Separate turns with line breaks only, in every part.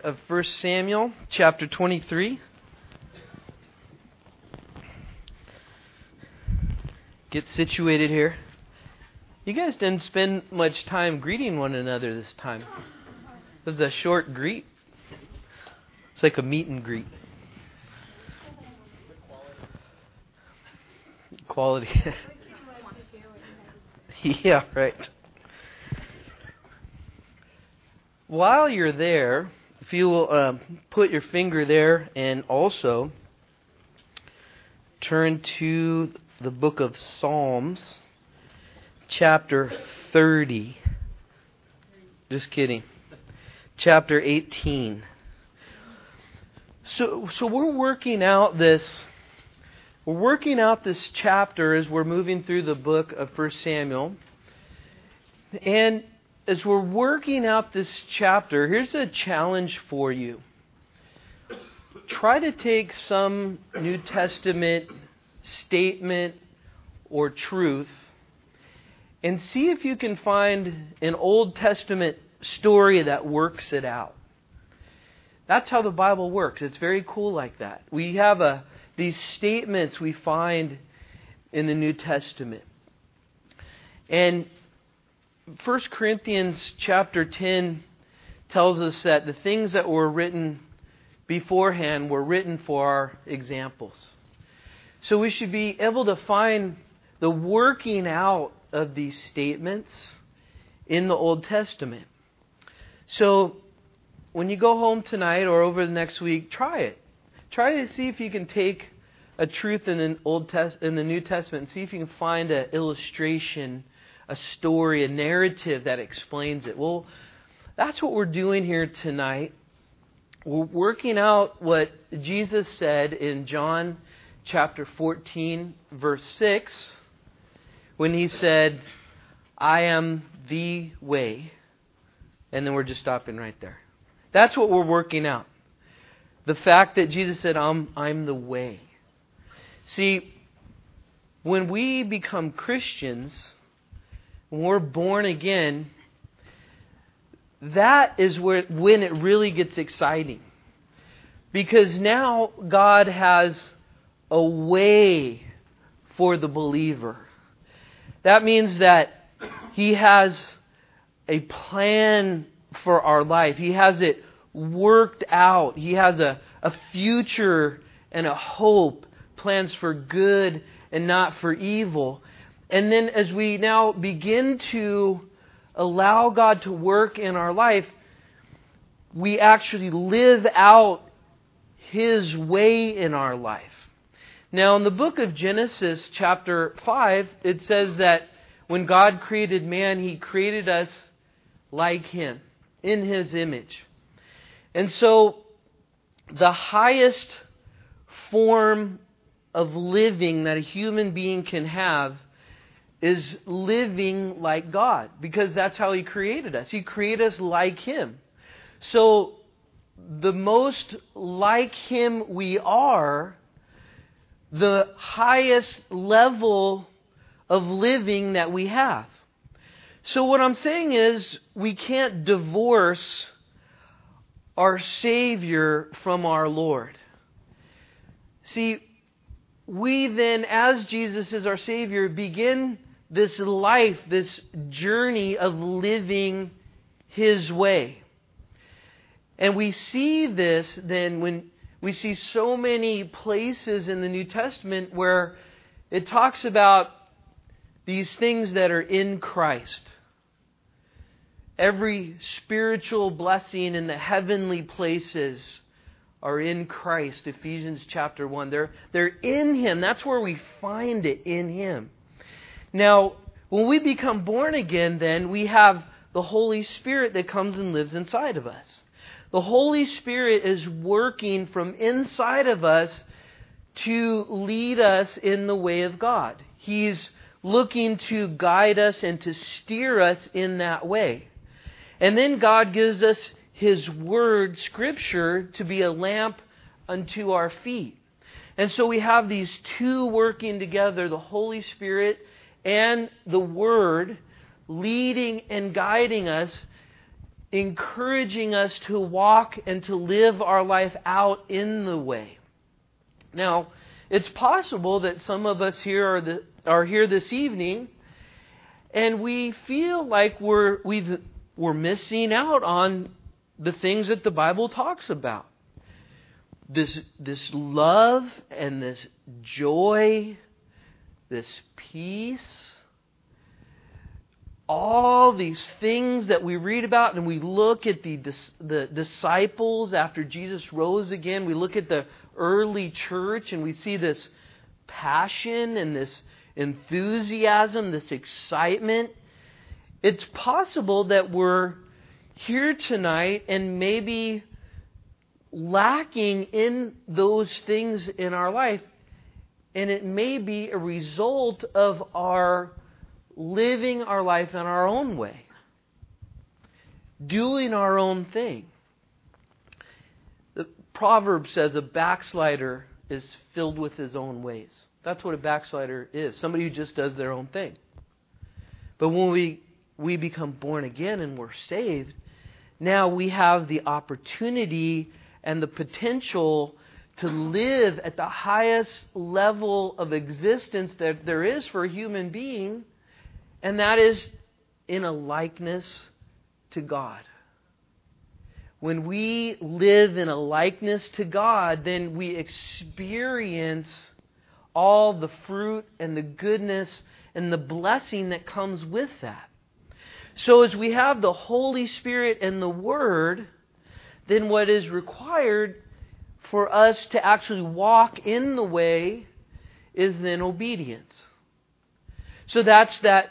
of 1 Samuel, chapter 23. Get situated here. You guys didn't spend much time greeting one another this time. It was a short greet. It's like a meet and greet. Quality. Yeah, right. While you're there, if you will put your finger there and also turn to the book of Psalms, chapter 30. Just kidding. Chapter 18. So we're working out this chapter as we're moving through the book of 1 Samuel. And as we're working out this chapter, here's a challenge for you. Try to take some New Testament statement or truth and see if you can find an Old Testament story that works it out. That's how the Bible works. It's very cool like that. We have these statements we find in the New Testament. And 1 Corinthians chapter 10 tells us that the things that were written beforehand were written for our examples. So we should be able to find the working out of these statements in the Old Testament. So when you go home tonight or over the next week, try it. Try to see if you can take a truth in the New Testament and see if you can find an illustration, a story, a narrative that explains it. Well, that's what we're doing here tonight. We're working out what Jesus said in John chapter 14, verse 6, when He said, I am the way. And then we're just stopping right there. That's what we're working out. The fact that Jesus said, I'm the way. See, when we become Christians, when we're born again, that is when it really gets exciting. Because now God has a way for the believer. That means that He has a plan for our life. He has it worked out. He has a future and a hope, plans for good and not for evil. And then as we now begin to allow God to work in our life, we actually live out His way in our life. Now in the book of Genesis chapter 5, it says that when God created man, He created us like Him, in His image. And so the highest form of living that a human being can have is living like God, because that's how He created us. He created us like Him. So the most like Him we are, the highest level of living that we have. So what I'm saying is, we can't divorce our Savior from our Lord. See, we then, as Jesus is our Savior, begin this life, this journey of living His way. And we see this then when we see so many places in the New Testament where it talks about these things that are in Christ. Every spiritual blessing in the heavenly places are in Christ. Ephesians chapter 1. They're in Him. That's where we find it, in Him. Now, when we become born again, then we have the Holy Spirit that comes and lives inside of us. The Holy Spirit is working from inside of us to lead us in the way of God. He's looking to guide us and to steer us in that way. And then God gives us His Word, Scripture, to be a lamp unto our feet. And so we have these two working together, the Holy Spirit and the Word, leading and guiding us encouraging us to walk and to live our life out in the way. Now, it's possible that some of us here are here this evening and we feel like we're missing out on the things that the Bible talks about. This love and this joy, this peace, all these things that we read about, and we look at the disciples after Jesus rose again. We look at the early church and we see this passion and this enthusiasm, this excitement. It's possible that we're here tonight and maybe lacking in those things in our life. And it may be a result of our living our life in our own way, doing our own thing. The proverb says a backslider is filled with his own ways. That's what a backslider is, somebody who just does their own thing. But when we become born again and we're saved, now we have the opportunity and the potential to live at the highest level of existence that there is for a human being, and that is in a likeness to God. When we live in a likeness to God, then we experience all the fruit and the goodness and the blessing that comes with that. So as we have the Holy Spirit and the Word, then what is required for us to actually walk in the way is then obedience. So that's that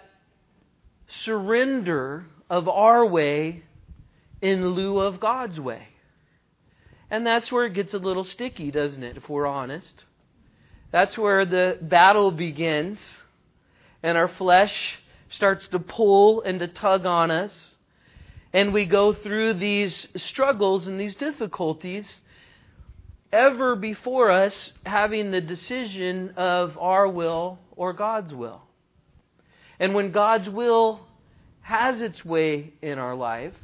surrender of our way in lieu of God's way. And that's where it gets a little sticky, doesn't it, if we're honest? That's where the battle begins and our flesh starts to pull and to tug on us. And we go through these struggles and these difficulties ever before us having the decision of our will or God's will. And when God's will has its way in our life,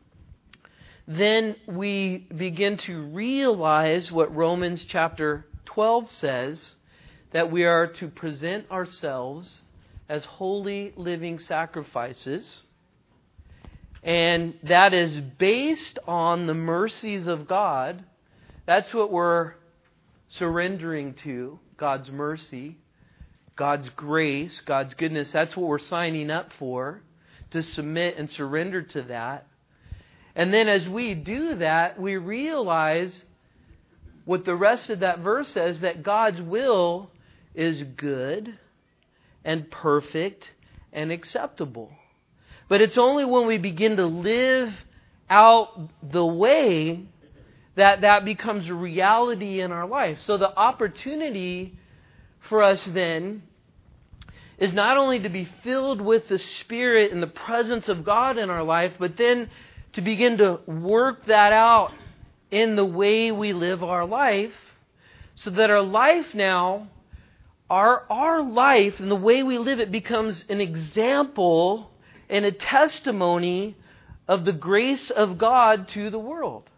then we begin to realize what Romans chapter 12 says, that we are to present ourselves as holy living sacrifices. And that is based on the mercies of God. That's what we're surrendering to, God's mercy, God's grace, God's goodness. That's what we're signing up for, to submit and surrender to that. And then as we do that, we realize what the rest of that verse says, that God's will is good and perfect and acceptable. But it's only when we begin to live out the way that becomes a reality in our life. So the opportunity for us then is not only to be filled with the Spirit and the presence of God in our life, but then to begin to work that out in the way we live our life, so that our life now, our life and the way we live it becomes an example and a testimony of the grace of God to the world.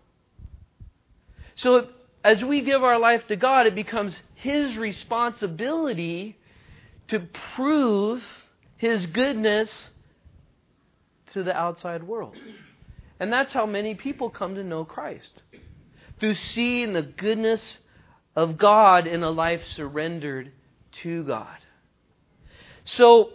So as we give our life to God, it becomes His responsibility to prove His goodness to the outside world. And that's how many people come to know Christ, through seeing the goodness of God in a life surrendered to God. So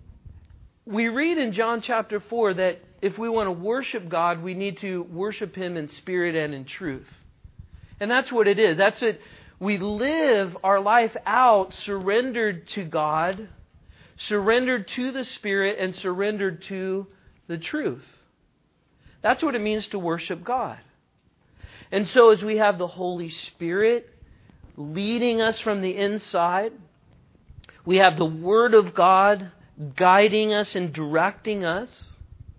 we read in John chapter 4 that if we want to worship God, we need to worship Him in spirit and in truth. And that's what it is. That's it. We live our life out surrendered to God, surrendered to the Spirit, and surrendered to the truth. That's what it means to worship God. And so as we have the Holy Spirit leading us from the inside, we have the Word of God guiding us and directing us,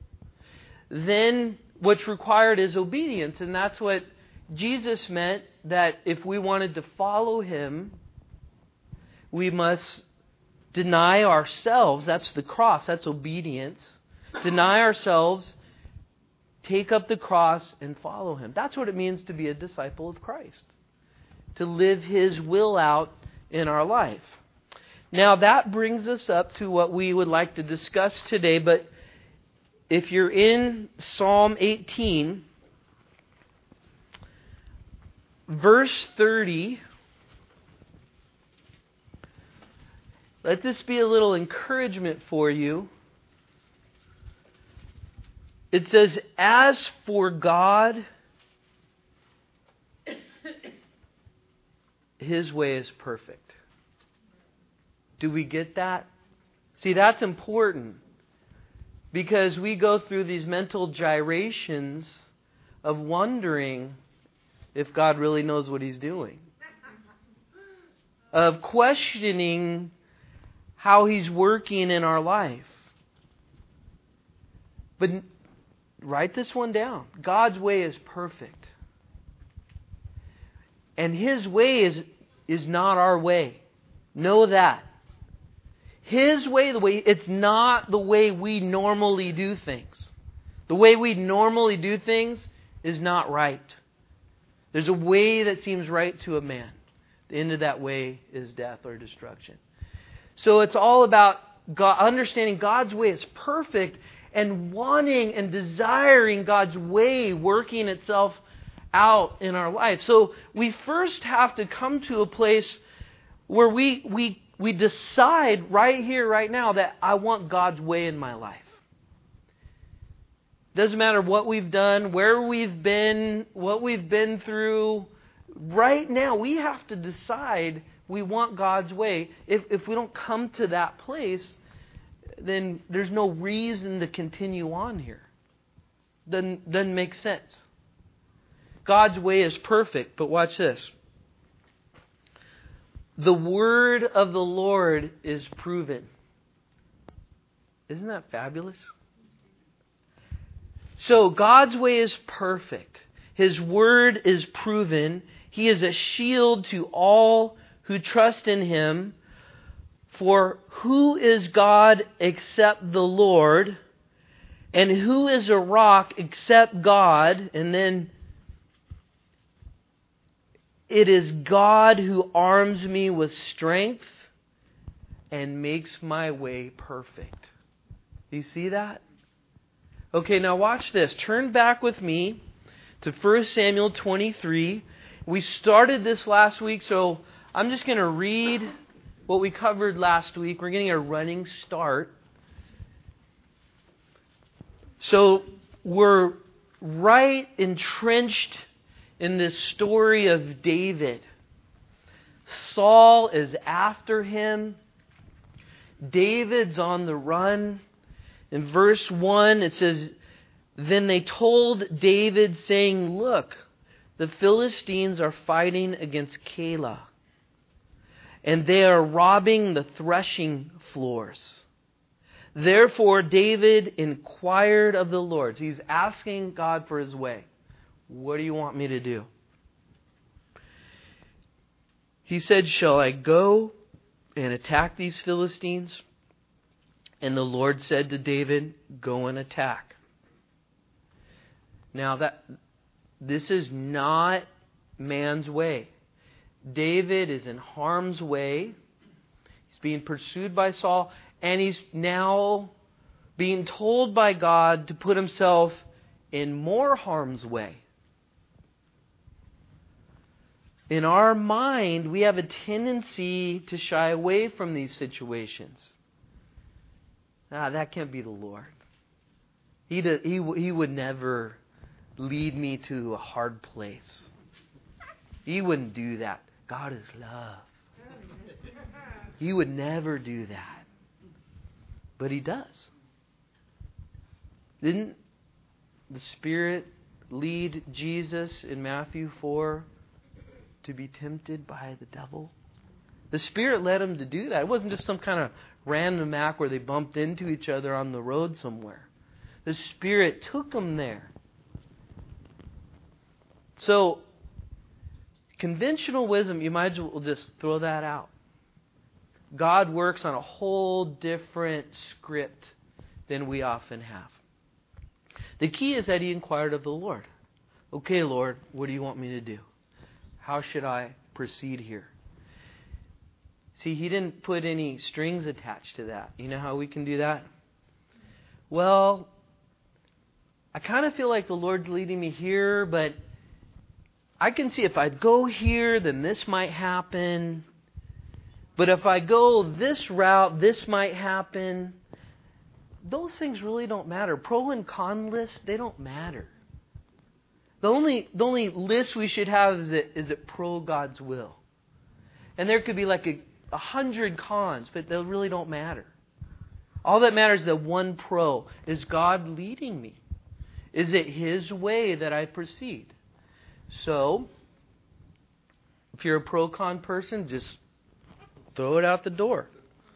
then what's required is obedience. And that's what Jesus meant, that if we wanted to follow Him, we must deny ourselves. That's the cross. That's obedience. Deny ourselves take up the cross and follow Him. That's what it means to be a disciple of Christ. To live His will out in our life. Now that brings us up to what we would like to discuss today, but if you're in Psalm 18, verse 30, let this be a little encouragement for you. It says, "As for God, His way is perfect." Do we get that? See, that's important. Because we go through these mental gyrations of wondering if God really knows what He's doing. Of questioning how He's working in our life. But write this one down. God's way is perfect. And His way is not our way. Know that. His way, it's not the way we normally do things. The way we normally do things is not right. There's a way that seems right to a man. The end of that way is death or destruction. So it's all about God, understanding God's way is perfect and wanting and desiring God's way working itself out in our life. So we first have to come to a place where we decide right here, right now, that I want God's way in my life. Doesn't matter what we've done, where we've been, what we've been through. Right now, we have to decide we want God's way. If we don't come to that place, then there's no reason to continue on here. Doesn't make sense. God's way is perfect, but watch this. The word of the Lord is proven. Isn't that fabulous? So God's way is perfect. His word is proven. He is a shield to all who trust in Him. For who is God except the Lord? And who is a rock except God? And then it is God who arms me with strength and makes my way perfect. You see that? Okay, now watch this. Turn back with me to 1 Samuel 23. We started this last week, so I'm just going to read what we covered last week. We're getting a running start. So we're right entrenched in this story of David. Saul is after him. David's on the run. In verse 1 it says, "Then they told David, saying, 'Look, the Philistines are fighting against Keilah, and they are robbing the threshing floors.' Therefore David inquired of the Lord." He's asking God for His way. What do you want me to do? He said, "Shall I go and attack these Philistines?" And the Lord said to David, "Go and attack." Now this is not man's way. David is in harm's way. He's being pursued by Saul, and he's now being told by God to put himself in more harm's way. In our mind, we have a tendency to shy away from these situations. That can't be the Lord. He would never lead me to a hard place. He wouldn't do that. God is love. He would never do that. But He does. Didn't the Spirit lead Jesus in Matthew 4 to be tempted by the devil? The Spirit led Him to do that. It wasn't just some kind of random act where they bumped into each other on the road somewhere. The Spirit took Him there. So, conventional wisdom, you might as well just throw that out. God works on a whole different script than we often have. The key is that he inquired of the Lord. Okay, Lord, what do you want me to do? How should I proceed here? See, he didn't put any strings attached to that. You know how we can do that? Well, I kind of feel like the Lord's leading me here, but I can see if I go here, then this might happen. But if I go this route, this might happen. Those things really don't matter. Pro and con lists, they don't matter. The only list we should have is it pro God's will. And there could be like 100 cons, but they really don't matter. All that matters is the one pro. Is God leading me? Is it His way that I proceed? So, if you're a pro-con person, just throw it out the door.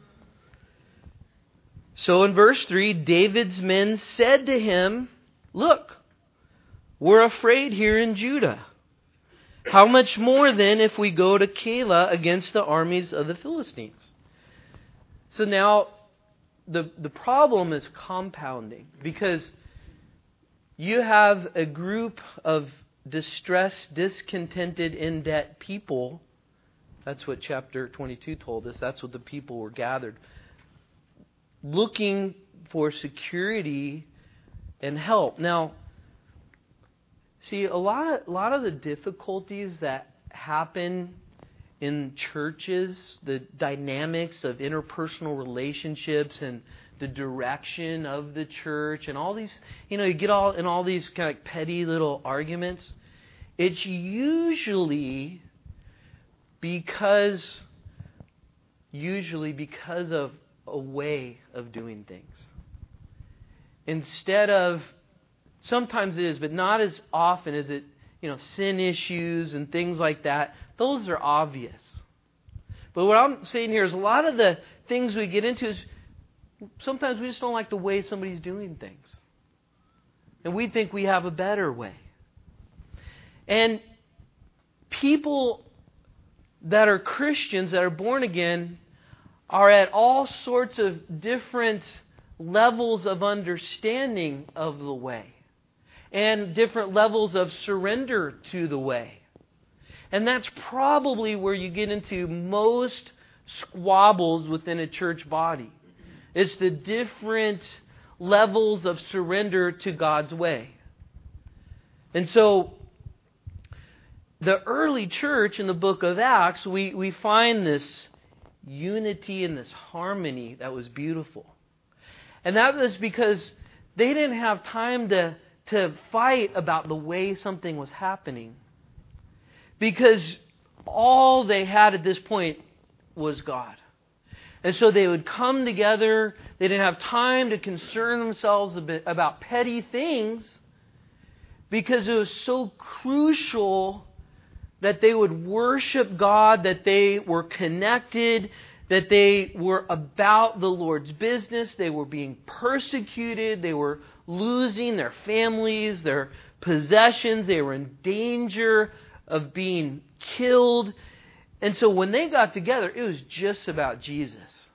So in verse 3, David's men said to him, "Look, we're afraid here in Judah. How much more then if we go to Keilah against the armies of the Philistines?" So now the problem is compounding, because you have a group of distressed, discontented, in debt people. That's what chapter 22 told us. That's what the people were gathered, looking for security and help. Now, see, a lot of the difficulties that happen in churches, the dynamics of interpersonal relationships and the direction of the church and all these, you get all in all these kind of petty little arguments. It's usually because of a way of doing things. Instead of, sometimes it is, but not as often as it, sin issues and things like that. Those are obvious. But what I'm saying here is a lot of the things we get into is sometimes we just don't like the way somebody's doing things. And we think we have a better way. And people that are Christians, that are born again, are at all sorts of different levels of understanding of the way. And different levels of surrender to the way. And that's probably where you get into most squabbles within a church body. It's the different levels of surrender to God's way. And so, the early church in the book of Acts, we find this unity and this harmony that was beautiful. And that was because they didn't have time to fight about the way something was happening. Because all they had at this point was God. And so they would come together. They didn't have time to concern themselves about petty things, because it was so crucial that they would worship God, that they were connected, that they were about the Lord's business. They were being persecuted. They were losing their families, their possessions. They were in danger of being killed. And so when they got together, it was just about Jesus.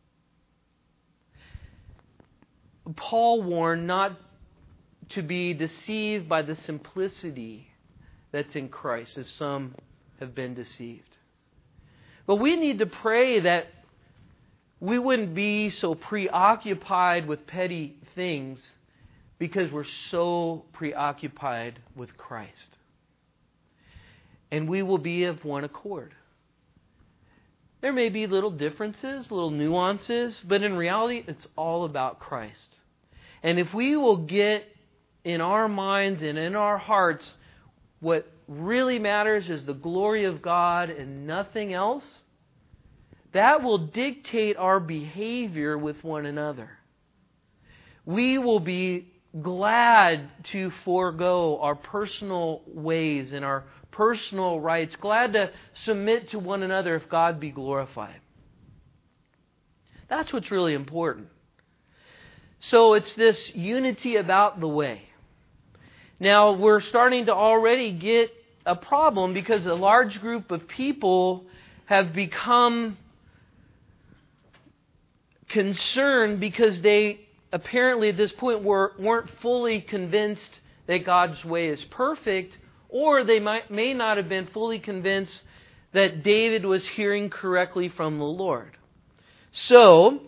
Paul warned not to be deceived by the simplicity that's in Christ, as some have been deceived. But we need to pray that we wouldn't be so preoccupied with petty things, because we're so preoccupied with Christ. And we will be of one accord. There may be little differences, little nuances, but in reality, it's all about Christ. And if we will get in our minds and in our hearts what really matters is the glory of God and nothing else, that will dictate our behavior with one another. We will be glad to forego our personal ways and our personal rights, glad to submit to one another if God be glorified. That's what's really important. So it's this unity about the way. Now we're starting to already get a problem, because a large group of people have become concerned because they apparently at this point weren't fully convinced that God's way is perfect, or they may not have been fully convinced that David was hearing correctly from the Lord. So,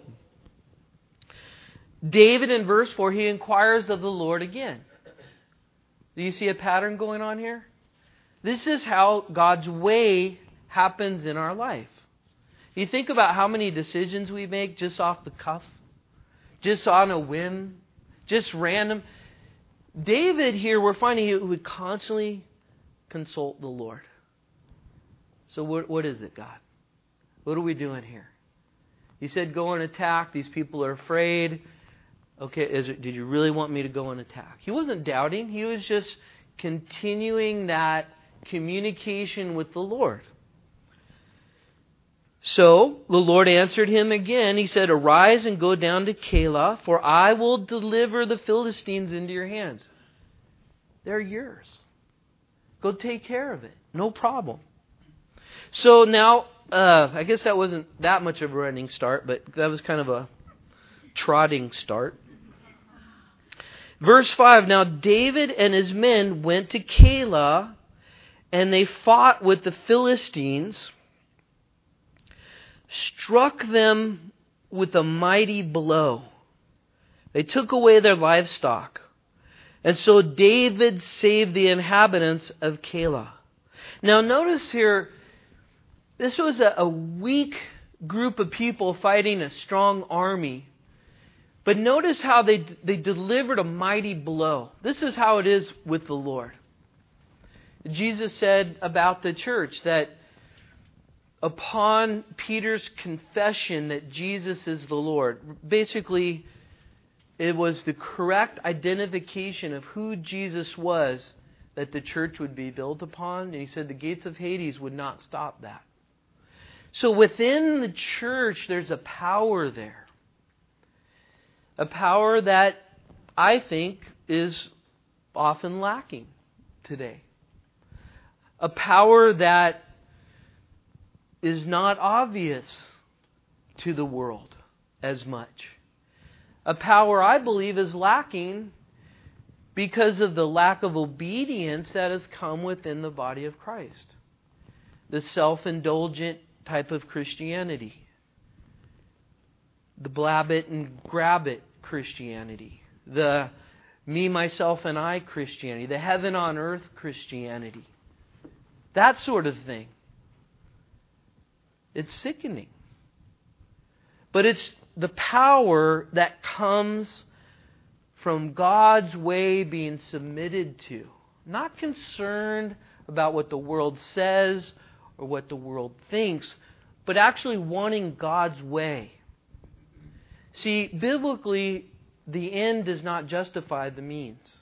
David in verse 4, he inquires of the Lord again. Do you see a pattern going on here? This is how God's way happens in our life. You think about how many decisions we make just off the cuff, just on a whim, just random. David here, we're finding he would constantly consult the Lord. So what is it, God? What are we doing here? He said, go and attack. These people are afraid. Okay, did you really want me to go and attack? He wasn't doubting. He was just continuing that communication with the Lord. So the Lord answered him again. He said, arise and go down to Keilah, for I will deliver the Philistines into your hands. They're yours. Go take care of it. No problem. So now, I guess that wasn't that much of a running start, but that was kind of a trotting start. Verse 5, now David and his men went to Keilah, and they fought with the Philistines, struck them with a mighty blow. They took away their livestock. And so David saved the inhabitants of Keilah. Now notice here, this was a weak group of people fighting a strong army. But notice how they delivered a mighty blow. This is how it is with the Lord. Jesus said about the church that upon Peter's confession that Jesus is the Lord, basically it was the correct identification of who Jesus was that the church would be built upon. And he said the gates of Hades would not stop that. So within the church, there's a power there. A power that I think is often lacking today. A power that is not obvious to the world as much. A power I believe is lacking because of the lack of obedience that has come within the body of Christ. The self-indulgent type of Christianity. The blab it and grab it Christianity. The me, myself, and I Christianity. The heaven on earth Christianity. That sort of thing. It's sickening. But it's the power that comes from God's way being submitted to. Not concerned about what the world says or what the world thinks, but actually wanting God's way. See, biblically, the end does not justify the means.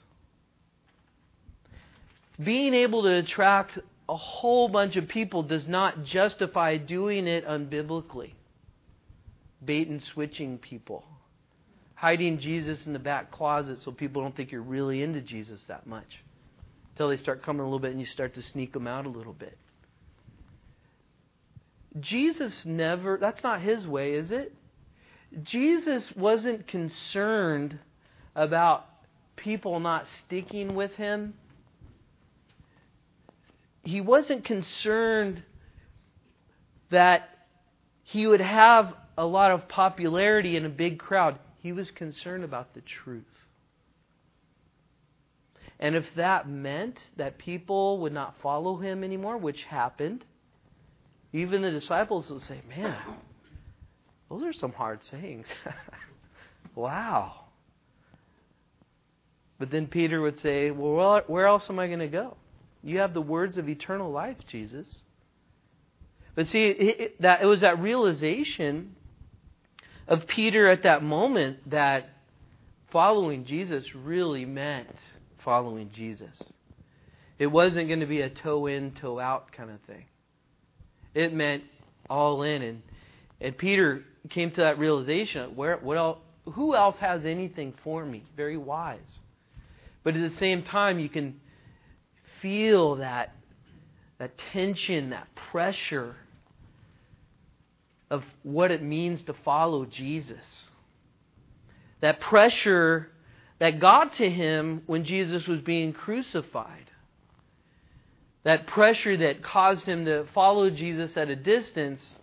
Being able to attract a whole bunch of people does not justify doing it unbiblically. Bait and switching people. Hiding Jesus in the back closet so people don't think you're really into Jesus that much. Until they start coming a little bit and you start to sneak them out a little bit. Jesus never, that's not His way, is it? Jesus wasn't concerned about people not sticking with Him. He wasn't concerned that He would have a lot of popularity in a big crowd. He was concerned about the truth. And if that meant that people would not follow Him anymore, which happened, even the disciples would say, man, those are some hard sayings. Wow. But then Peter would say, well, where else am I going to go? You have the words of eternal life, Jesus. But see, it was that realization of Peter at that moment that following Jesus really meant following Jesus. It wasn't going to be a toe in, toe out kind of thing. It meant all in. And Peter came to that realization, who else has anything for me? Very wise. But at the same time, you can feel that tension, that pressure of what it means to follow Jesus. That pressure that got to him when Jesus was being crucified. That pressure that caused him to follow Jesus at a distance.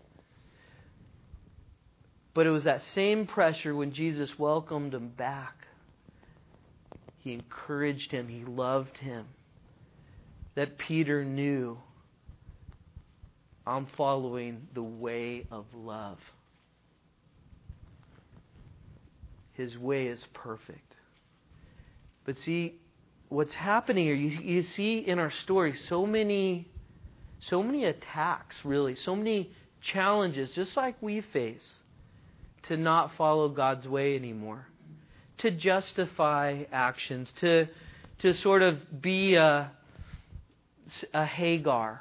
But it was that same pressure when Jesus welcomed him back. He encouraged him. He loved him. That Peter knew, I'm following the way of love. His way is perfect. But see, what's happening here, you see in our story so many attacks, really, so many challenges, just like we face, to not follow God's way anymore, to justify actions, to sort of be a Hagar,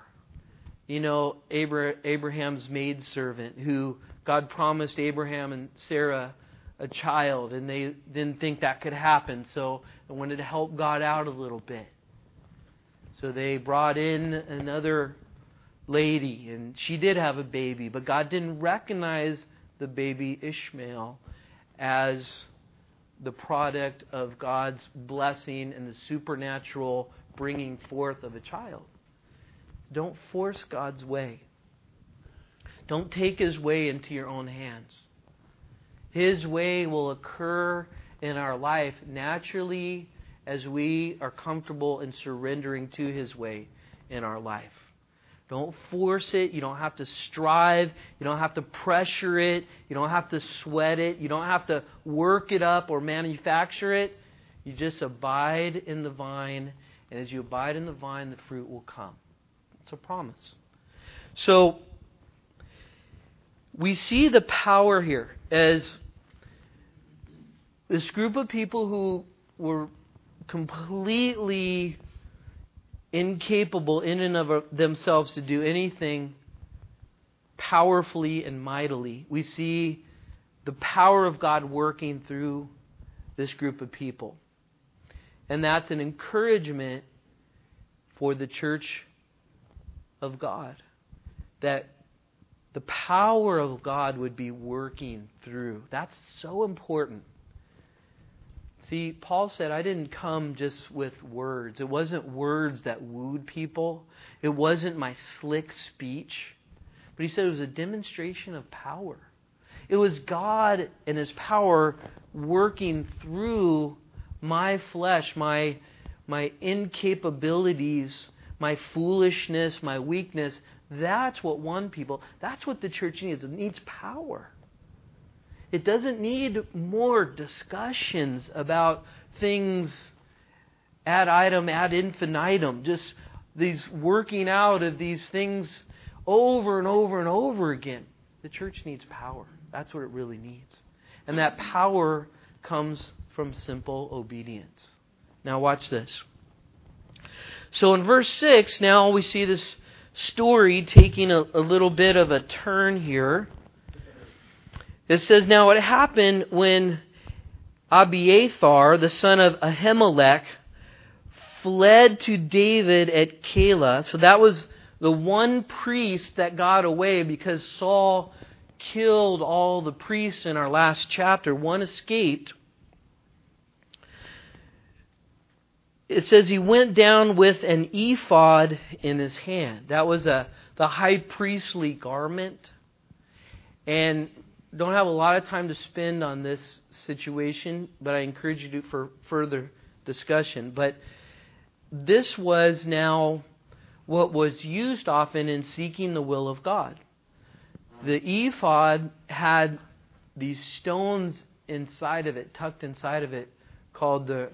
Abraham's maidservant, who God promised Abraham and Sarah a child, and they didn't think that could happen, so they wanted to help God out a little bit. So they brought in another lady, and she did have a baby, but God didn't recognize the baby Ishmael as the product of God's blessing and the supernatural bringing forth of a child. Don't force God's way. Don't take His way into your own hands. His way will occur in our life naturally as we are comfortable in surrendering to His way in our life. Don't force it. You don't have to strive. You don't have to pressure it. You don't have to sweat it. You don't have to work it up or manufacture it. You just abide in the vine. And as you abide in the vine, the fruit will come. It's a promise. So, we see the power here as this group of people who were completely incapable in and of themselves to do anything powerfully and mightily. We see the power of God working through this group of people. And that's an encouragement for the church of God. That the power of God would be working through. That's so important. See, Paul said, I didn't come just with words. It wasn't words that wooed people. It wasn't my slick speech. But he said it was a demonstration of power. It was God and His power working through my flesh, my incapabilities, my foolishness, my weakness. That's what won people. That's what the church needs. It needs power. It doesn't need more discussions about things ad item, ad infinitum. Just these working out of these things over and over and over again. The church needs power. That's what it really needs. And that power comes from simple obedience. Now watch this. So in verse 6, now we see this story taking a little bit of a turn here. It says, now it happened when Abiathar, the son of Ahimelech, fled to David at Keilah. So that was the one priest that got away because Saul killed all the priests in our last chapter. One escaped. It says he went down with an ephod in his hand. That was the high priestly garment. And don't have a lot of time to spend on this situation, but I encourage you to for further discussion. But this was now what was used often in seeking the will of God. The ephod had these stones inside of it, tucked inside of it, called the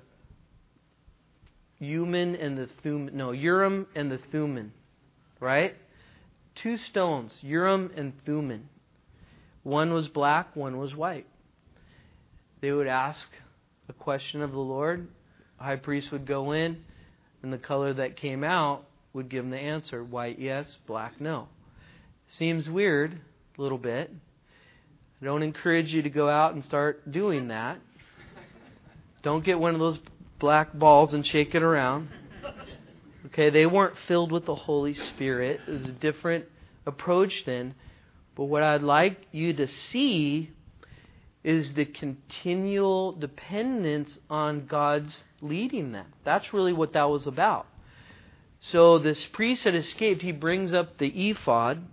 Urim and the Thummim, right? Two stones, Urim and Thummim. One was black, one was white. They would ask a question of the Lord. The high priest would go in, and the color that came out would give him the answer. White, yes. Black, no. Seems weird, a little bit. I don't encourage you to go out and start doing that. Don't get one of those black balls and shake it around. Okay, they weren't filled with the Holy Spirit. It was a different approach then. But what I'd like you to see is the continual dependence on God's leading them. That's really what that was about. So this priest had escaped. He brings up the ephod.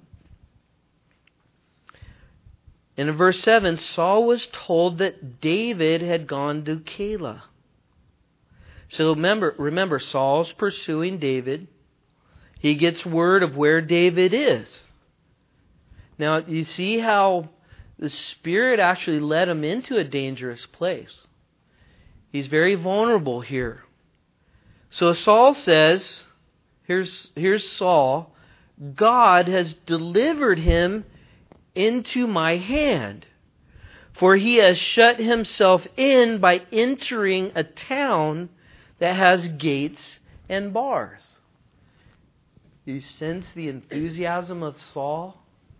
And in verse 7, Saul was told that David had gone to Keilah. So remember, Saul's pursuing David. He gets word of where David is. Now, you see how the Spirit actually led him into a dangerous place. He's very vulnerable here. So Saul says, here's Saul, God has delivered him into my hand, for he has shut himself in by entering a town that has gates and bars. You sense the enthusiasm of Saul?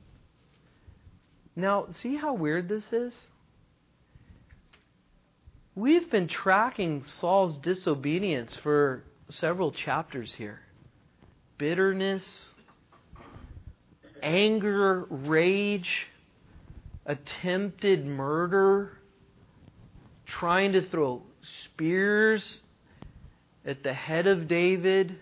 Now, see how weird this is? We've been tracking Saul's disobedience for several chapters here. Bitterness, anger, rage, attempted murder, trying to throw spears at the head of David.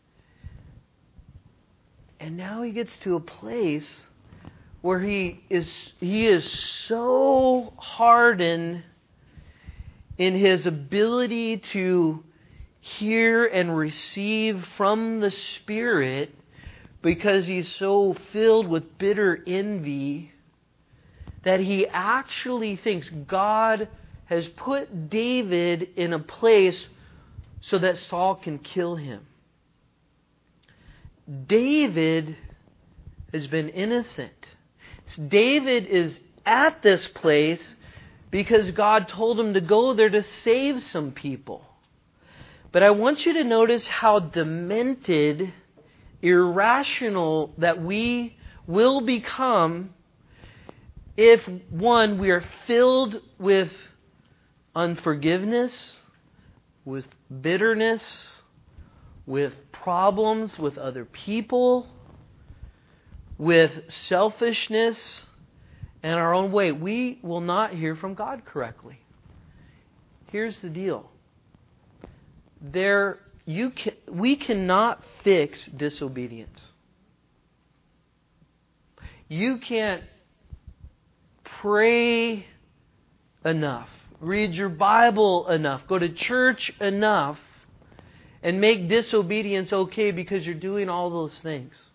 And now he gets to a place where he is so hardened in his ability to hear and receive from the Spirit, because he's so filled with bitter envy, that he actually thinks God has put David in a place so that Saul can kill him. David has been innocent. David is at this place because God told him to go there to save some people. But I want you to notice how demented, irrational that we will become if, one, we are filled with unforgiveness, with bitterness, with problems with other people, with selfishness and our own way. We will not hear from God correctly. Here's the deal. We cannot fix disobedience. You can't pray enough, read your Bible enough, go to church enough, and make disobedience okay because you're doing all those things.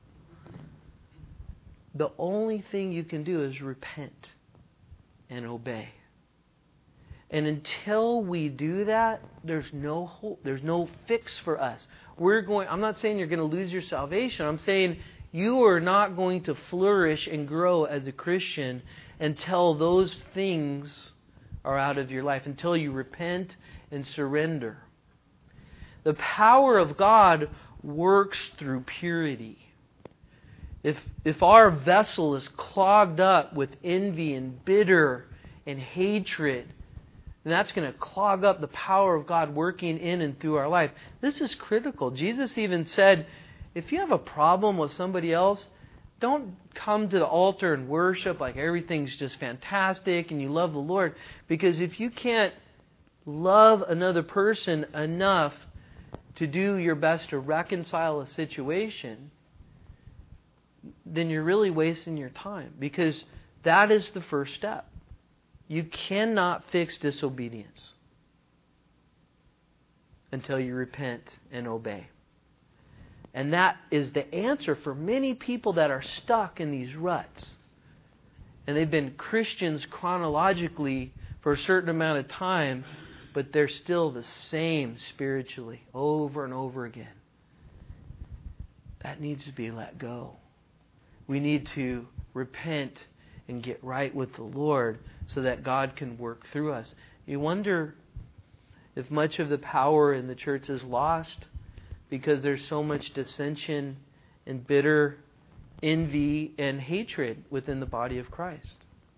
The only thing you can do is repent and obey. And until we do that, there's no hope. There's no fix for us. I'm not saying you're going to lose your salvation. I'm saying you are not going to flourish and grow as a Christian until those things are out of your life, until you repent and surrender. The power of God works through purity. If our vessel is clogged up with envy and bitter and hatred, then that's going to clog up the power of God working in and through our life. This is critical. Jesus even said, if you have a problem with somebody else, don't come to the altar and worship like everything's just fantastic and you love the Lord. Because if you can't love another person enough to do your best to reconcile a situation, then you're really wasting your time. Because that is the first step. You cannot fix disobedience until you repent and obey. And that is the answer for many people that are stuck in these ruts. And they've been Christians chronologically for a certain amount of time, but they're still the same spiritually over and over again. That needs to be let go. We need to repent and get right with the Lord so that God can work through us. You wonder if much of the power in the church is lost because there's so much dissension and bitter envy and hatred within the body of Christ.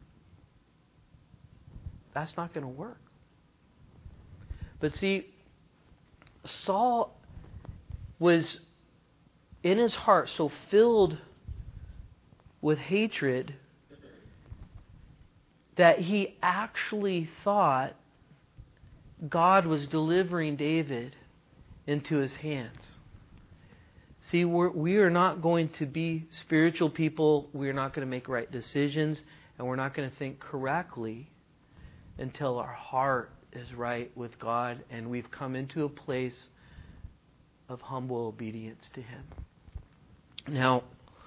That's not going to work. But see, Saul was in his heart so filled with hatred that he actually thought God was delivering David into his hands. See, we are not going to be spiritual people. We're not going to make right decisions. And we're not going to think correctly until our heart is right with God and we've come into a place of humble obedience to Him. Now,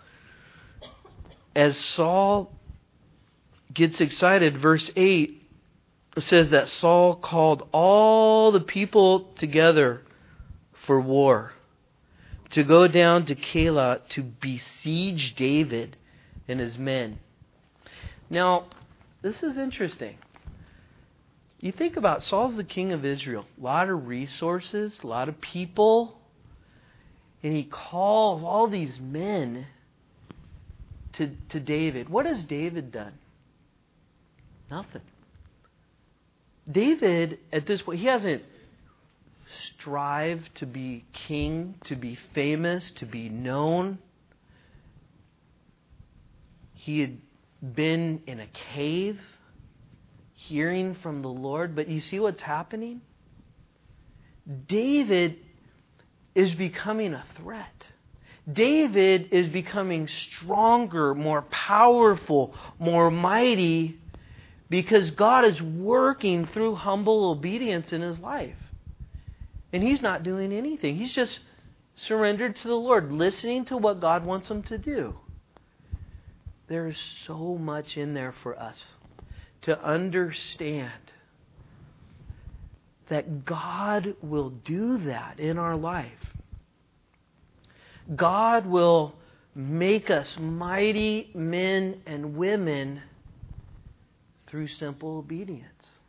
as Saul gets excited, verse 8 says that Saul called all the people together for war, to go down to Keilah to besiege David and his men. Now, this is interesting. You think about Saul's the king of Israel. A lot of resources, a lot of people. And he calls all these men to David. What has David done? Nothing. David, at this point, he hasn't strived to be king, to be famous, to be known. He had been in a cave, hearing from the Lord. But you see what's happening? David is becoming a threat. David is becoming stronger, more powerful, more mighty, because God is working through humble obedience in his life. And he's not doing anything. He's just surrendered to the Lord, listening to what God wants him to do. There is so much in there for us to understand that God will do that in our life. God will make us mighty men and women through simple obedience.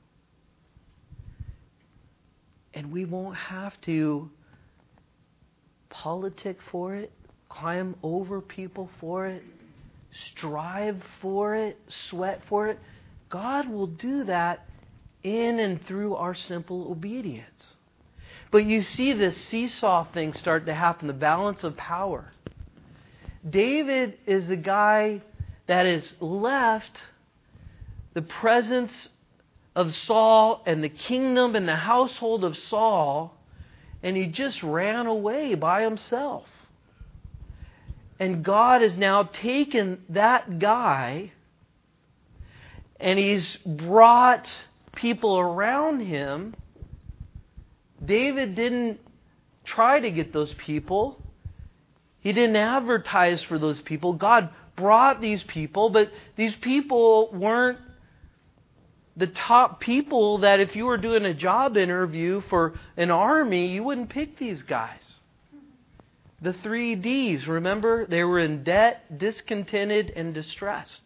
And we won't have to politic for it, climb over people for it, strive for it, sweat for it. God will do that in and through our simple obedience. But you see this seesaw thing start to happen, the balance of power. David is the guy that has left the presence of Saul and the kingdom and the household of Saul, and he just ran away by himself. And God has now taken that guy and He's brought people around him. David didn't try to get those people. He didn't advertise for those people. God brought these people, but these people weren't the top people that if you were doing a job interview for an army, you wouldn't pick these guys. The 3 Ds, remember? They were in debt, discontented, and distressed.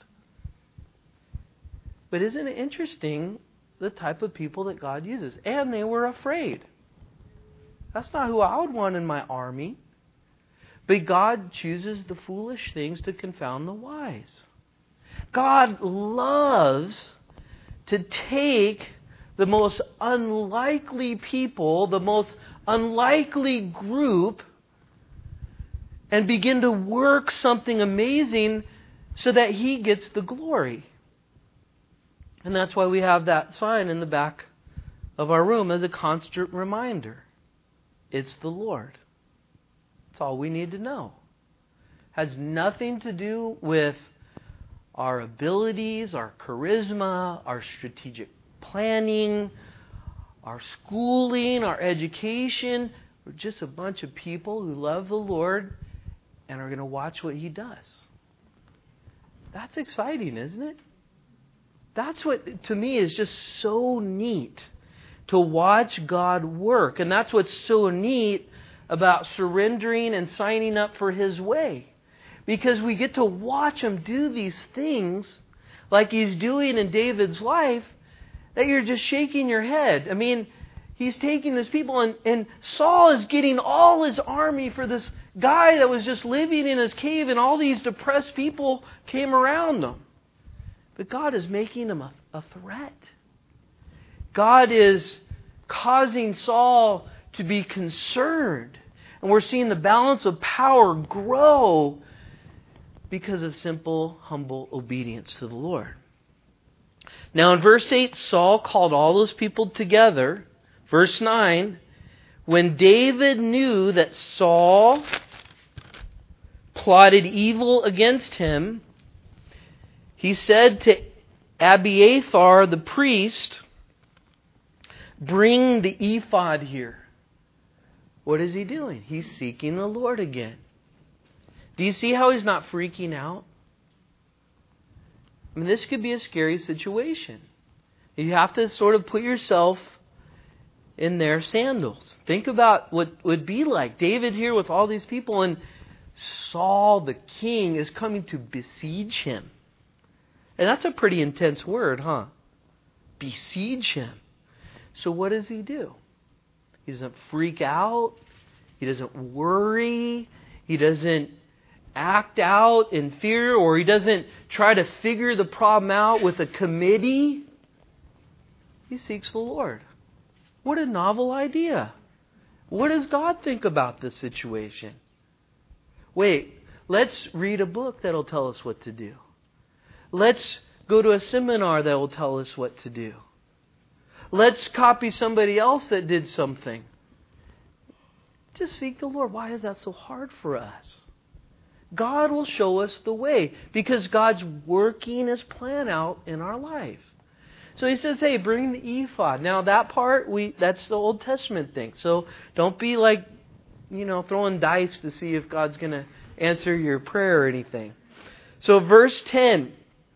But isn't it interesting the type of people that God uses? And they were afraid. That's not who I would want in my army. But God chooses the foolish things to confound the wise. God loves to take the most unlikely people, the most unlikely group, and begin to work something amazing so that He gets the glory. And that's why we have that sign in the back of our room as a constant reminder. It's the Lord. That's all we need to know. Has nothing to do with our abilities, our charisma, our strategic planning, our schooling, our education. We're just a bunch of people who love the Lord and are going to watch what He does. That's exciting, isn't it? That's what, to me, is just so neat, to watch God work. And that's what's so neat about surrendering and signing up for His way. Because we get to watch Him do these things like He's doing in David's life that you're just shaking your head. I mean, He's taking these people and Saul is getting all his army for this guy that was just living in his cave, and all these depressed people came around him. But God is making him a threat. God is causing Saul to be concerned. And we're seeing the balance of power grow because of simple, humble obedience to the Lord. Now in verse 8, Saul called all those people together. Verse 9, when David knew that Saul plotted evil against him, he said to Abiathar the priest, bring the ephod here. What is he doing? He's seeking the Lord again. Do you see how he's not freaking out? I mean, this could be a scary situation. You have to sort of put yourself in their sandals. Think about what it would be like. David here with all these people, and Saul the king is coming to besiege him. And that's a pretty intense word, huh? Besiege him. So what does he do? He doesn't freak out. He doesn't worry. He doesn't act out in fear, or he doesn't try to figure the problem out with a committee. He seeks the Lord. What a novel idea. What does God think about this situation? Wait, let's read a book that'll tell us what to do. Let's go to a seminar that will tell us what to do. Let's copy somebody else that did something. Just seek the Lord. Why is that so hard for us? God will show us the way because God's working His plan out in our life. So He says, hey, bring the ephod. Now that part, that's the Old Testament thing. So don't be like, throwing dice to see if God's going to answer your prayer or anything. So verse 10,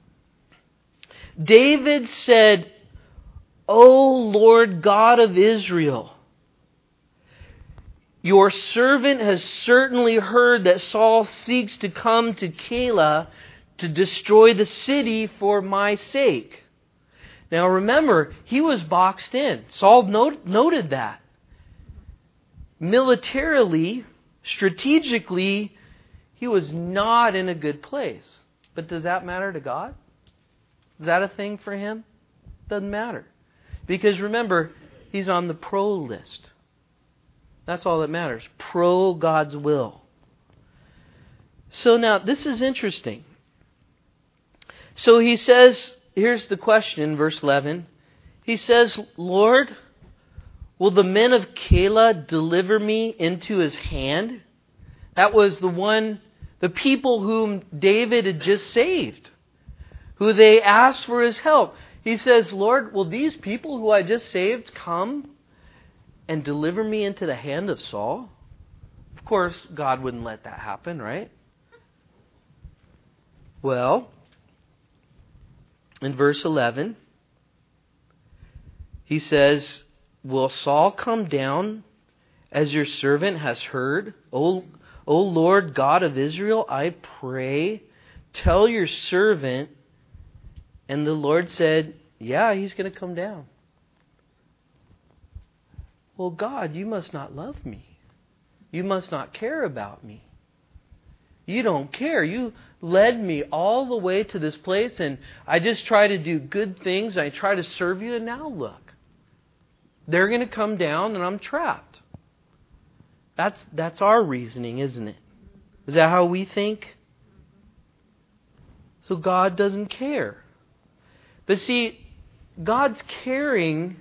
David said, O Lord God of Israel, your servant has certainly heard that Saul seeks to come to Keilah to destroy the city for my sake. Now remember, he was boxed in. Saul noted that. Militarily, strategically, he was not in a good place. But does that matter to God? Is that a thing for Him? Doesn't matter. Because remember, He's on the pro list. That's all that matters. Pro God's will. So now, this is interesting. So he says, here's the question, verse 11. He says, Lord, will the men of Keilah deliver me into his hand? That was the people whom David had just saved, who they asked for his help. He says, Lord, will these people who I just saved come and deliver me into the hand of Saul? Of course, God wouldn't let that happen, right? Well, in verse 11, he says, will Saul come down as your servant has heard? O Lord God of Israel, I pray, tell your servant. And the Lord said, yeah, he's going to come down. Well, God, you must not love me. You must not care about me. You don't care. You led me all the way to this place, and I just try to do good things. I try to serve you, and now look. They're going to come down, and I'm trapped. That's our reasoning, isn't it? Is that how we think? So God doesn't care. But see, God's caring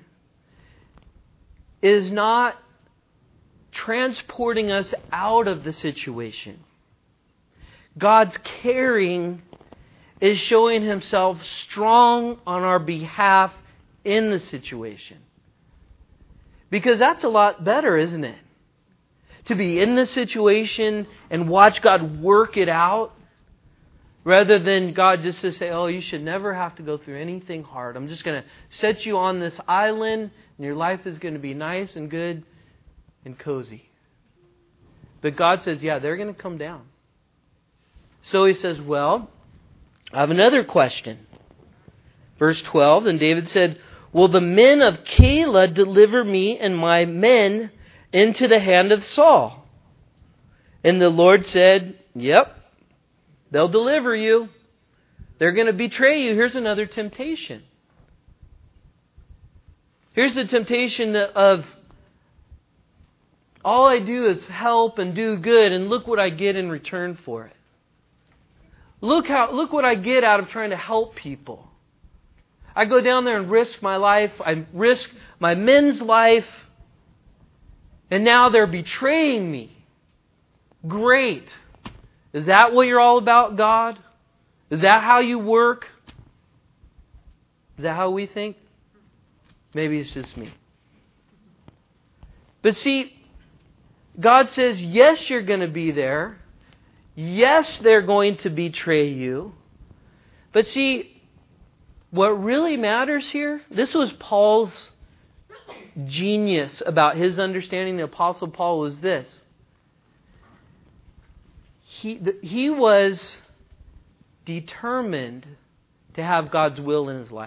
is not transporting us out of the situation. God's caring is showing Himself strong on our behalf in the situation. Because that's a lot better, isn't it? To be in the situation and watch God work it out, rather than God just to say, oh, you should never have to go through anything hard. I'm just going to set you on this island and your life is going to be nice and good and cozy. But God says, yeah, they're going to come down. So He says, well, I have another question. Verse 12, and David said, will the men of Keilah deliver me and my men into the hand of Saul? And the Lord said, yep. They'll deliver you. They're going to betray you. Here's another temptation. Here's the temptation of all I do is help and do good, and look what I get in return for it. Look what I get out of trying to help people. I go down there and risk my life. I risk my men's life. And now they're betraying me. Great. Is that what you're all about, God? Is that how you work? Is that how we think? Maybe it's just me. But see, God says, yes, you're going to be there. Yes, they're going to betray you. But see, what really matters here, this was Paul's genius about his understanding. The Apostle Paul was this. He was determined to have God's will in his life.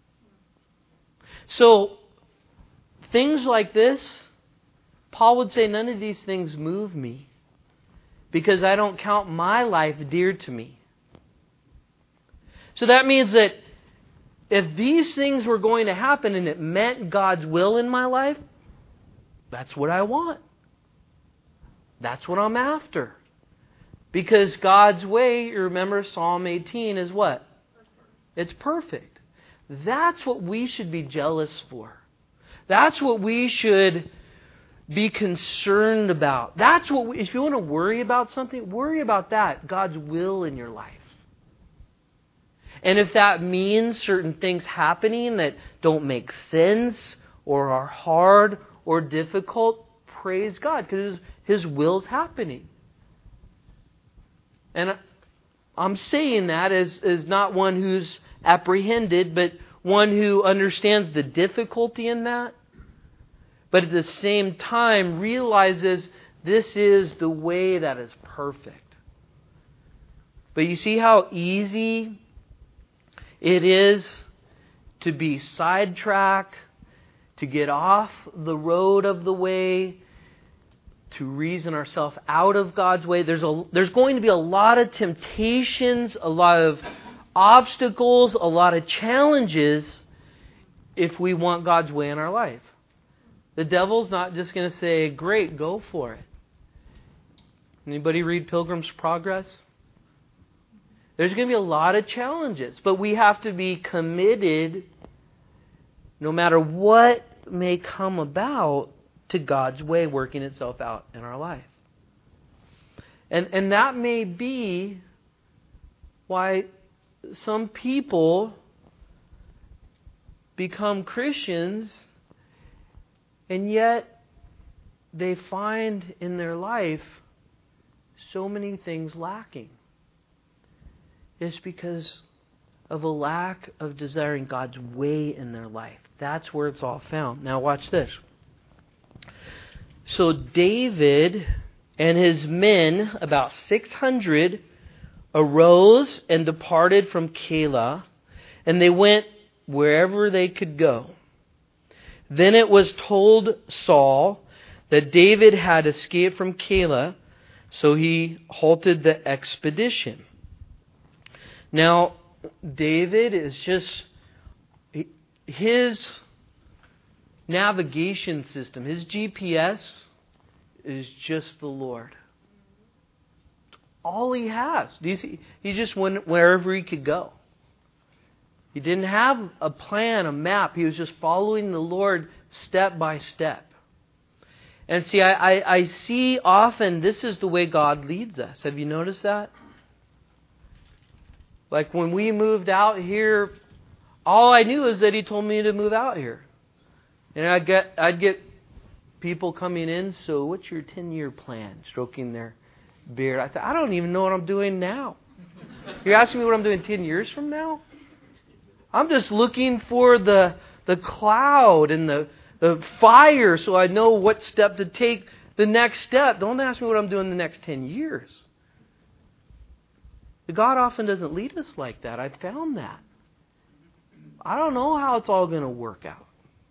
So, things like this, Paul would say, none of these things move me because I don't count my life dear to me. So that means that if these things were going to happen and it meant God's will in my life, that's what I want. That's what I'm after. Because God's way, you remember Psalm 18 is what? It's perfect. That's what we should be jealous for. That's what we should be concerned about. That's what if you want to worry about something, worry about that. God's will in your life. And if that means certain things happening that don't make sense or are hard or difficult, praise God, because His will's happening. And I'm saying that as not one who's apprehended, but one who understands the difficulty in that, but at the same time realizes this is the way that is perfect. But you see how easy it is to be sidetracked, to get off the road of the way, to reason ourselves out of God's way. There's going to be a lot of temptations, a lot of obstacles, a lot of challenges if we want God's way in our life. The devil's not just going to say, great, go for it. Anybody read Pilgrim's Progress? There's going to be a lot of challenges, but we have to be committed, no matter what may come about, to God's way working itself out in our life. And that may be why some people become Christians and yet they find in their life so many things lacking. It's because of a lack of desiring God's way in their life. That's where it's all found. Now watch this. So David and his men, about 600, arose and departed from Keilah, and they went wherever they could go. Then it was told Saul that David had escaped from Keilah, so he halted the expedition. Now, David is just, his navigation system, his GPS is just the Lord. All he has. He just went wherever he could go. He didn't have a plan, a map. He was just following the Lord step by step. And see, I see often this is the way God leads us. Have you noticed that? Like when we moved out here, all I knew is that He told me to move out here. And I'd get people coming in, so what's your 10-year plan? Stroking their beard. I said, I don't even know what I'm doing now. You're asking me what I'm doing 10 years from now? I'm just looking for the cloud and the fire so I know what step to take the next step. Don't ask me what I'm doing the next 10 years. God often doesn't lead us like that. I've found that. I don't know how it's all going to work out.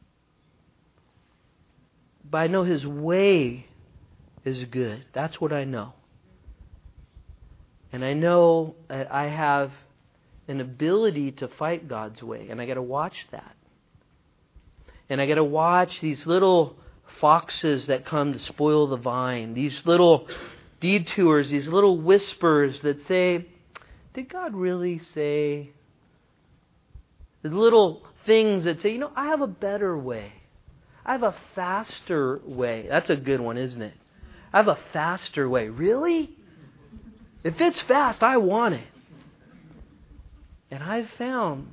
But I know His way is good. That's what I know. And I know that I have an ability to fight God's way. And I got to watch that. And I got to watch these little foxes that come to spoil the vine. These little detours, these little whispers that say, did God really say? The little things that say, I have a better way. I have a faster way. That's a good one, isn't it? I have a faster way. Really? If it's fast, I want it. And I've found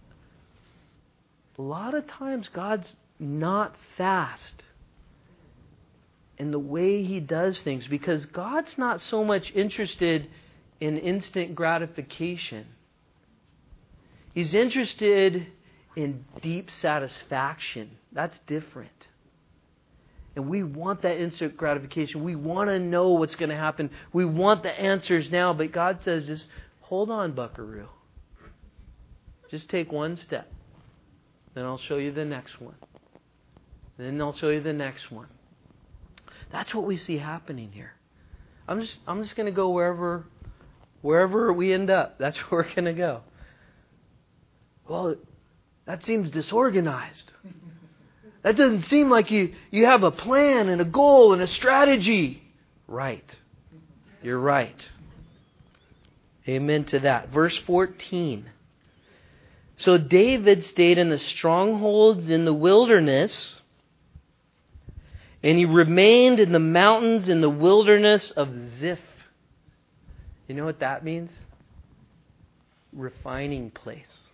a lot of times God's not fast in the way He does things, because God's not so much interested in instant gratification. He's interested in deep satisfaction. That's different. And we want that instant gratification. We want to know what's going to happen. We want the answers now. But God says, just hold on, buckaroo. Just take one step. Then I'll show you the next one. Then I'll show you the next one. That's what we see happening here. I'm just going to go wherever we end up. That's where we're going to go. Well, that seems disorganized. That doesn't seem like you have a plan and a goal and a strategy. Right. You're right. Amen to that. Verse 14. So David stayed in the strongholds in the wilderness, and he remained in the mountains in the wilderness of Ziph. You know what that means? Refining place.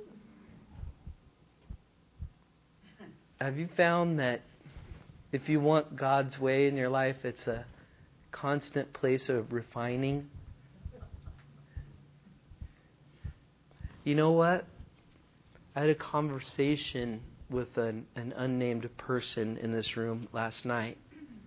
Have you found that if you want God's way in your life, it's a constant place of refining? You know what? I had a conversation with an unnamed person in this room last night.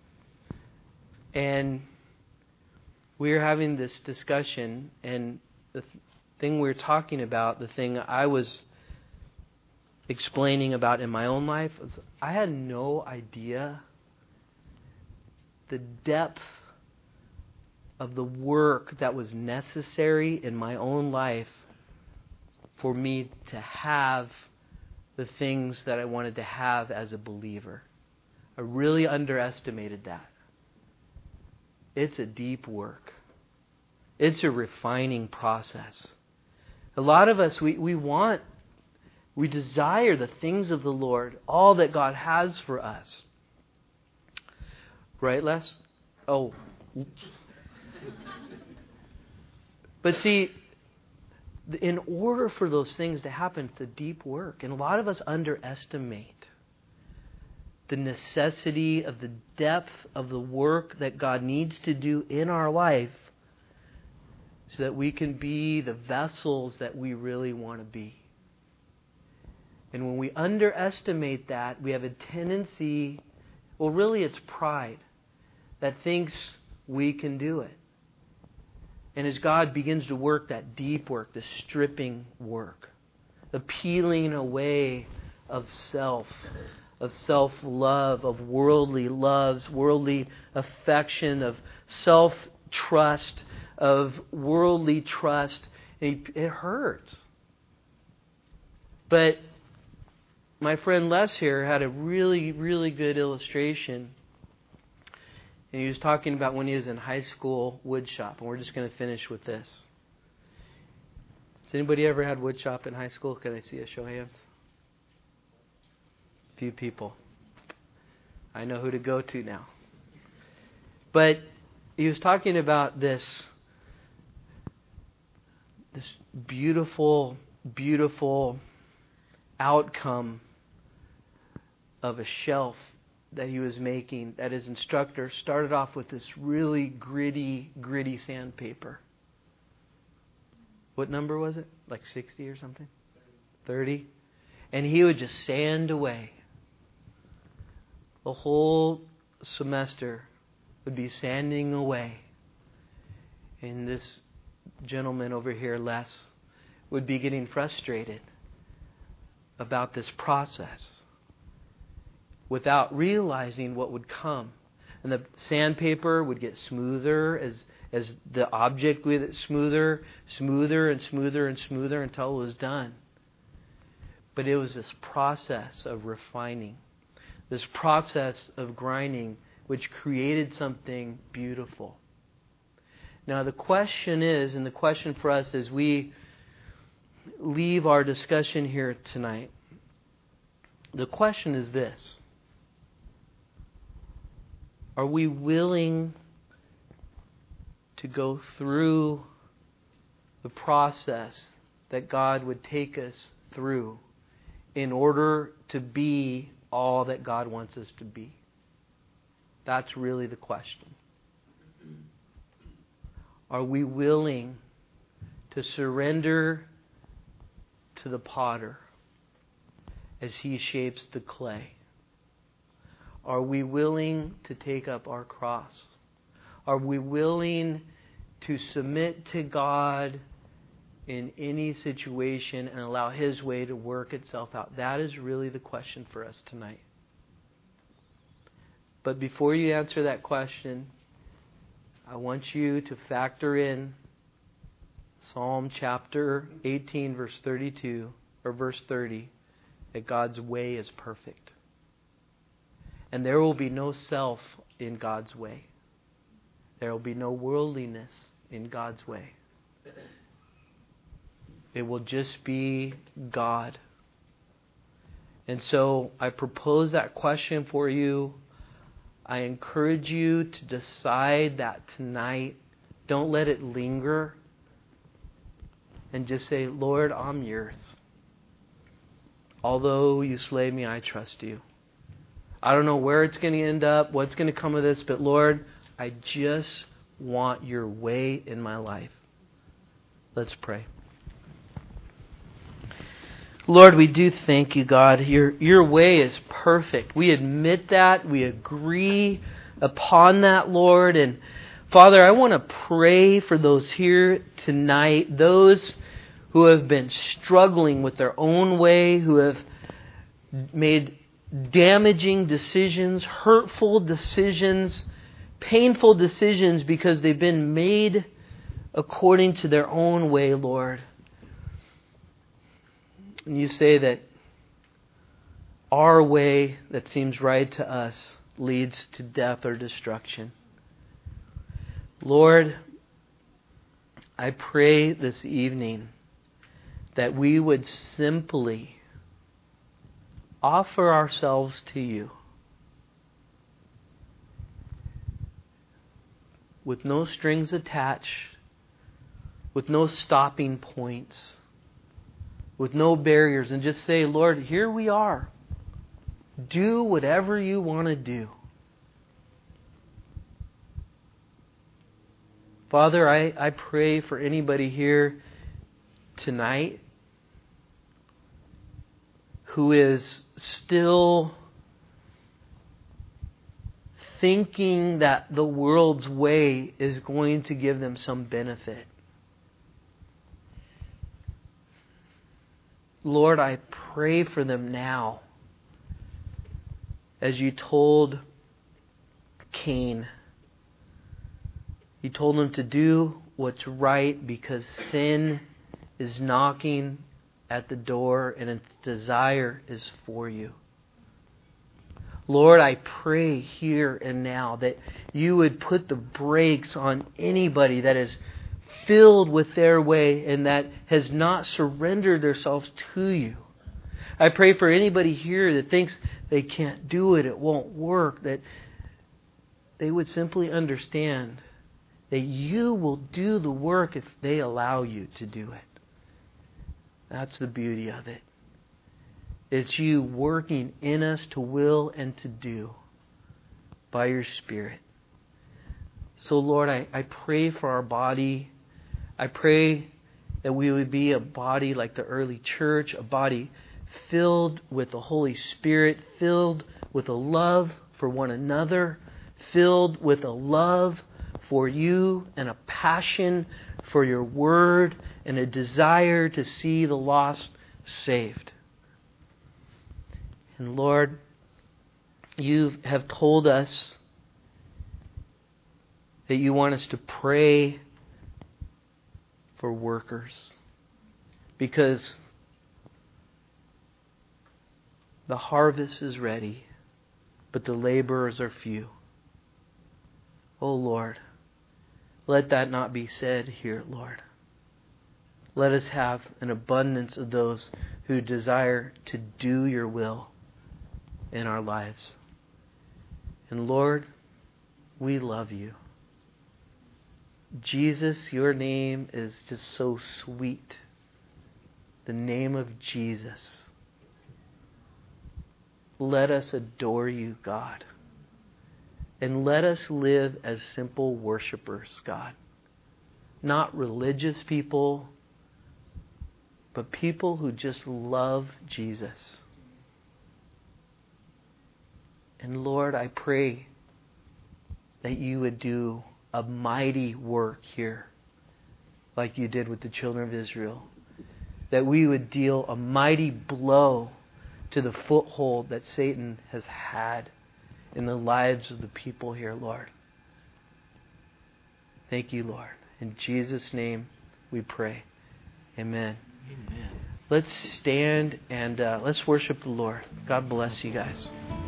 And we were having this discussion, and the thing we were talking about, the thing I was explaining about in my own life, was I had no idea the depth of the work that was necessary in my own life for me to have the things that I wanted to have as a believer. I really underestimated that. It's a deep work. It's a refining process. A lot of us, we desire the things of the Lord, all that God has for us. Right, Les? Oh. But see, in order for those things to happen, it's a deep work. And a lot of us underestimate the necessity of the depth of the work that God needs to do in our life so that we can be the vessels that we really want to be. And when we underestimate that, we have a tendency, well, really it's pride, that thinks we can do it. And as God begins to work that deep work, the stripping work, the peeling away of self-love, of worldly loves, worldly affection, of self-trust, of worldly trust, it hurts. But my friend Les here had a really, really good illustration. And he was talking about when he was in high school wood shop. And we're just going to finish with this. Has anybody ever had wood shop in high school? Can I see a show of hands? A few people. I know who to go to now. But he was talking about this beautiful, beautiful outcome of a shelf that he was making, that his instructor started off with this really gritty sandpaper. What number was it? Like 60 or something? 30? And he would just sand away. The whole semester would be sanding away. And this gentleman over here, Les, would be getting frustrated about this process without realizing what would come. And the sandpaper would get smoother as the object would get smoother and smoother until it was done. But it was this process of refining, this process of grinding, which created something beautiful. Now the question is, and the question for us as we leave our discussion here tonight, the question is this: are we willing to go through the process that God would take us through in order to be all that God wants us to be? That's really the question. Are we willing to surrender to the potter as he shapes the clay? Are we willing to take up our cross? Are we willing to submit to God in any situation and allow His way to work itself out? That is really the question for us tonight. But before you answer that question, I want you to factor in Psalm chapter 18, verse 32, or verse 30, that God's way is perfect. And there will be no self in God's way. There will be no worldliness in God's way. It will just be God. And so I propose that question for you. I encourage you to decide that tonight. Don't let it linger. And just say, Lord, I'm yours. Although you slay me, I trust you. I don't know where it's going to end up, what's going to come of this, but Lord, I just want your way in my life. Let's pray. Lord, we do thank you, God. Your way is perfect. We admit that. We agree upon that, Lord. And Father, I want to pray for those here tonight, those who have been struggling with their own way, who have made damaging decisions, hurtful decisions, painful decisions because they've been made according to their own way, Lord. And you say that our way that seems right to us leads to death or destruction. Lord, I pray this evening that we would simply offer ourselves to you with no strings attached, with no stopping points, with no barriers, and just say, Lord, here we are. Do whatever you want to do. Father, I pray for anybody here tonight who is still thinking that the world's way is going to give them some benefit. Lord, I pray for them now. As you told Cain, you told him to do what's right because sin is knocking at the door and its desire is for you. Lord, I pray here and now that you would put the brakes on anybody that is filled with their way and that has not surrendered themselves to you. I pray for anybody here that thinks they can't do it, it won't work, that they would simply understand that you will do the work if they allow you to do it. That's the beauty of it. It's you working in us to will and to do by your Spirit. So Lord, I pray for our body. I pray that we would be a body like the early church, a body filled with the Holy Spirit, filled with a love for one another, filled with a love for you and a passion for your word and a desire to see the lost saved. And Lord, you have told us that you want us to pray for workers because the harvest is ready, but the laborers are few. Oh Lord, let that not be said here, Lord. Let us have an abundance of those who desire to do your will in our lives. And Lord, we love you. Jesus, your name is just so sweet. The name of Jesus. Let us adore you, God. And let us live as simple worshipers, God. Not religious people, but people who just love Jesus. And Lord, I pray that you would do a mighty work here, like you did with the children of Israel. That we would deal a mighty blow to the foothold that Satan has had in the lives of the people here, Lord. Thank you, Lord. In Jesus' name we pray. Amen.
Amen.
Let's stand and let's worship the Lord. God bless you guys.